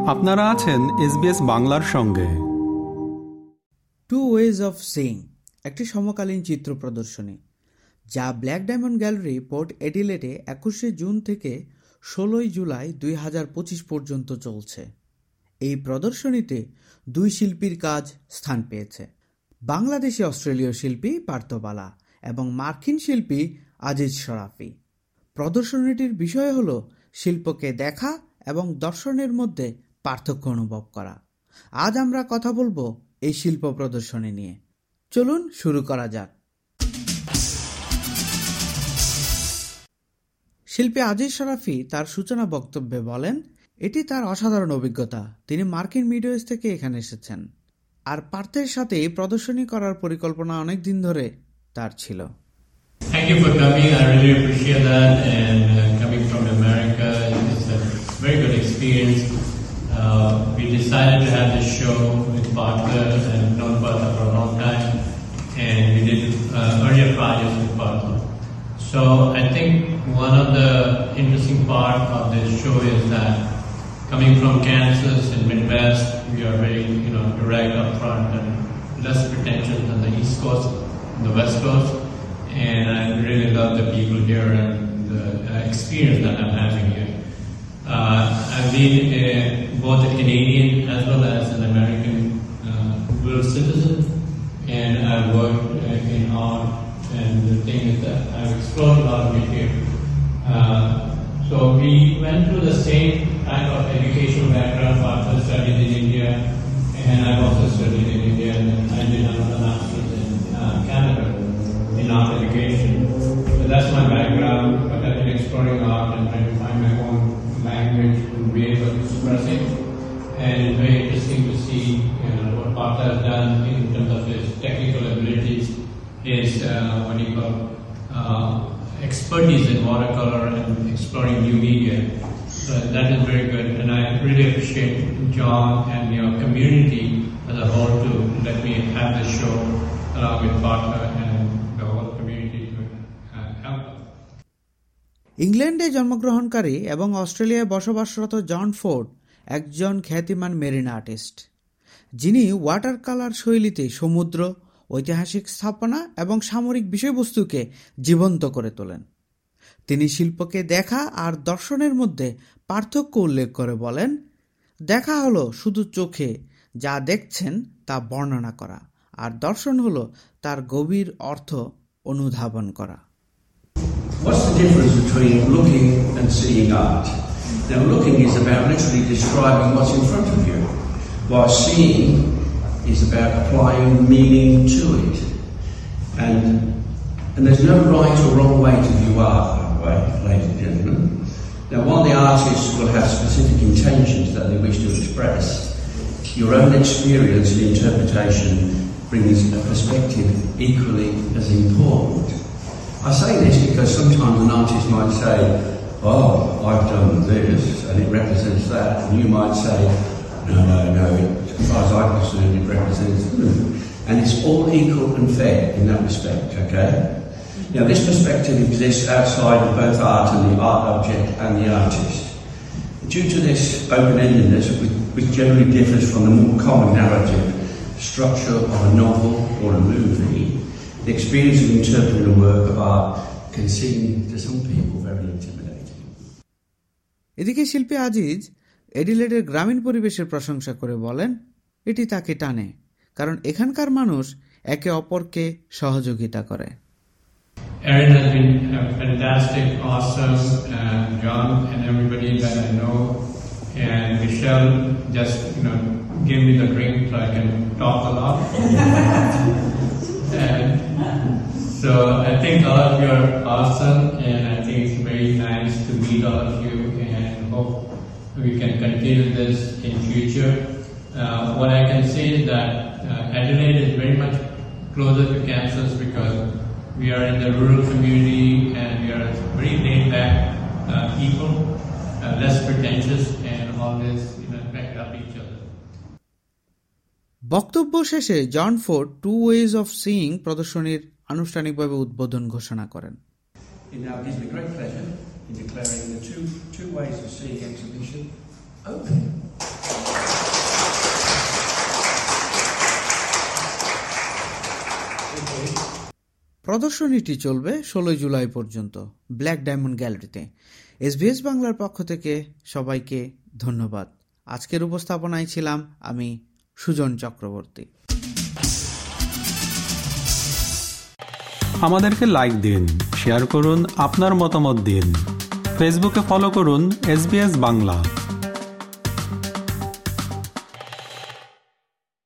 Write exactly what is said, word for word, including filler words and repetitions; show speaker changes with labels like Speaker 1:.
Speaker 1: আপনারা আছেন এসবিএস বাংলার সঙ্গে।
Speaker 2: টু ওয়েজ অফ সিইং একটি সমকালীন চিত্র প্রদর্শনী যা ব্ল্যাক ডায়মন্ড গ্যালারি পোর্ট এডিলেডে একুশে জুন থেকে ষোলোই জুলাই দুই হাজার পঁচিশ পর্যন্ত চলছে। এই প্রদর্শনীতে দুই শিল্পীর কাজ স্থান পেয়েছে, বাংলাদেশি অস্ট্রেলীয় শিল্পী পার্থ বালা এবং মার্কিন শিল্পী আজিজ শরাফি। প্রদর্শনীটির বিষয় হল শিল্পকে দেখা এবং দর্শনের মধ্যে পার্থক্য অনুভব করা। আজ আমরা কথা বলবো এই শিল্প প্রদর্শনী নিয়ে। চলুন শুরু করা যাক। শিল্পী আজিজ শরাফি তার সূচনা বক্তব্যে বলেন, এটি তার অসাধারণ অভিজ্ঞতা। তিনি মার্কিন মিডওয়েস্ট থেকে এখানে এসেছেন, আর পার্থের সাথে প্রদর্শনী করার পরিকল্পনা অনেক দিন ধরে তার ছিল।
Speaker 3: Thank you for coming. I really appreciate that. And uh, coming from America, it's a very good experience. Uh, we decided to have this show with Partha and known Partha for a long time, and we did uh, earlier projects with Partha. So I think one of the interesting part of this show is that coming from Kansas and Midwest, we are very, you know, direct up front and less pretentious than the East Coast, the West Coast. And I really love the people here and the uh, experience that I'm having here. Uh, I've been uh, both a Canadian as well as an American uh, dual citizen, and I've worked uh, in art, and the thing is that I've explored a lot of it here. Uh, so we went through the same kind of educational background. Partha studied in India, and I've also studied in India, and I did another master's in uh, Canada in art education. So that's my background, but I've been exploring art and trying to find my own language and way of expressing. And it's very interesting to see, you know, what Partha has done in terms of his technical abilities, his uh, what do you call uh, expertise in watercolor and exploring new media. So that is very good, and I really appreciate John and your community as a whole to let me have this show along with Partha and the whole community to uh, help.
Speaker 2: ইংল্যান্ডে জন্মগ্রহণকারী এবং অস্ট্রেলিয়ায় বসবাসরত জন Ford একজন খ্যাতিমান marine artist, যিনি water colour শৈলীতে সমুদ্র, ঐতিহাসিক স্থাপনা এবং সামরিক বিষয়বস্তুকে জীবন্ত করে তোলেন। তিনি শিল্পকে দেখা আর দর্শনের মধ্যে পার্থক্য উল্লেখ করে বলেন, দেখা হলো শুধু চোখে যা দেখছেন তা বর্ণনা করা, আর দর্শন হলো তার গভীর অর্থ অনুধাবন করা।
Speaker 4: What's the difference between looking and seeing art? Now, looking is about literally describing what's in front of you, while seeing is about applying meaning to it. And and there's no right or wrong way to view art, by the way, ladies and gentlemen. Now, while the artists will have specific intentions that they wish to express, your own experience and interpretation brings a perspective equally as important. I say this because sometimes an artist might say, oh, I've done this and it represents that, and you might say, no, no, no, as far as I'm concerned it represents hmm. And it's all equal and fair in that respect, okay? Now, this perspective exists outside of both art and the art object and the artist. Due to this open-endedness, which generally differs from the more common narrative structure of a novel or a movie, the experience of interpreting a work of art can seem to some people very intimidating.
Speaker 2: এদিকে শিল্পী আজিজ এডিলেডের গ্রামীণ পরিবেশের প্রশংসা করে বলেন, এটি তাকে টানে, কারণ এখানকার মানুষ একে অপরকে সহযোগিতা করে।
Speaker 3: Erin has been uh, fantastic, awesome, uh, John and everybody that I know, and Michelle just, you know, gave me the drink so I can talk a lot. And so I think all of you are awesome, and I think it's very nice to meet all of you, and hope we can continue this in future. Uh, what I can say is that uh, Adelaide is very much closer to Kansas because we are in the rural community and we are very laid-back uh, people, uh, less pretentious, and always, you know, back up each other.
Speaker 2: বক্তব্য শেষে John Ford two ways of seeing প্রদর্শনীর আনুষ্ঠানিকভাবে উদ্বোধন ঘোষণা করেন।
Speaker 4: It now gives me great pleasure in declaring the two, two ways of seeing exhibition open.
Speaker 2: প্রদর্শনীটি চলবে ষোলোই জুলাই পর্যন্ত ব্ল্যাক ডায়মন্ড গ্যালারিতে। এসবিএস বাংলার পক্ষ থেকে সবাইকে ধন্যবাদ। আজকের উপস্থাপনায় ছিলাম আমি সুজন চক্রবর্তী।
Speaker 1: আমাদেরকে লাইক দিন, শেয়ার করুন, আপনার মতামত দিন। ফেসবুকে ফলো করুন এসবিএস বাংলা।